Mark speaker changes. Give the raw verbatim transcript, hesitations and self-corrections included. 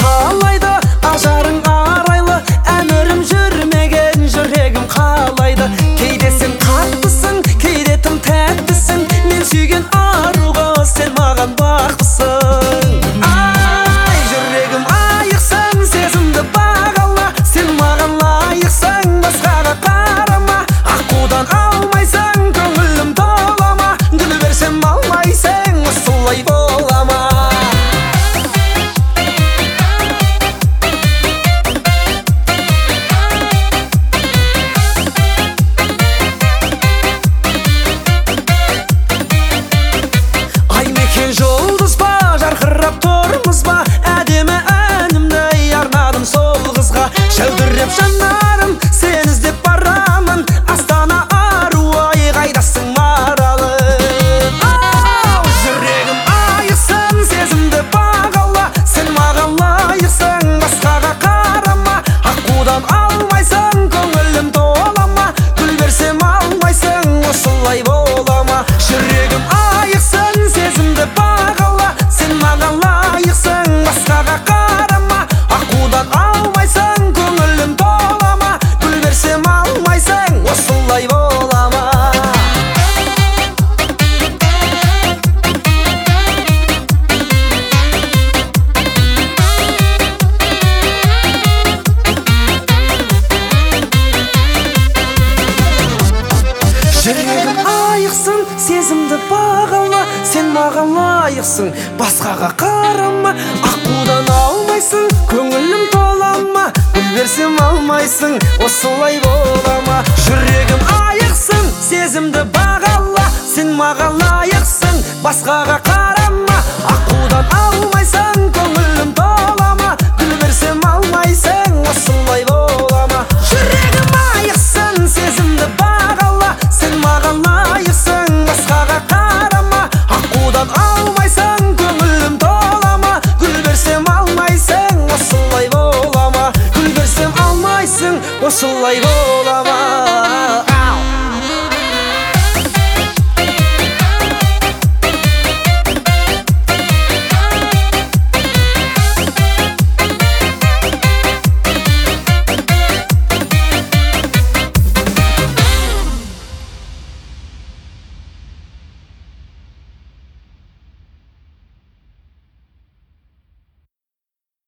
Speaker 1: қалайды, ажарың арайлы, әмірім жүрмеген жүрегім қалайды. Кейде сен қаттысың, кейде тым тәттісің, мен сүйген аруға сен маған бақсың. Ай, жүрегім айықсың, сезімді бағала, сен маған лайықсың, басқаға қарама. Аққудан алмайсың, көңілім толама, гүл берсем алмайсың, осылай бола ма? Жұлдыз ба, жарқырап тұрмыз ба, әдемі әнімді арнадым сол қызға. Шәудіреп жанарым, сен іздеп барамын, Астана аруы, қайдасың маралым? Ау, жүрегім айықсын, сезімді бағала, сен маған лайықсың, басқаға қарама. Аққудан алмайсың, көңілім толама, гүл берсем алмайсың, осылай бола ма? Жүрегім айықсын, сезімді бағала, сен маған лайықсың, басқаға қарама. Аққудан алмайсың, көңілім толама, гүл берсем алмайсың, осылай бола ма? Жүрегім айықсын, сезімді бағала, сен маған лайықсың, басқаға қарама. Аққудан алмайсың, көңілім толама, гүл берсем алмайсың, осылай бола ма? Жүрегім айықсын, сезімді бағала, сен маған лайықсың, басқаға қарама. Аққудан алмайсың, көңілім толама, гүл берсем алмайсың, осылай бола ма? Жүрегім айықсын, сезімді бағала, сен маған лайықсың, басқаға қарама. Аққудан алмайсың, көңілім толама, гүл берсем алмайсың, осылай бола ма? Гүл берсем алмайсың, осылай бола ма?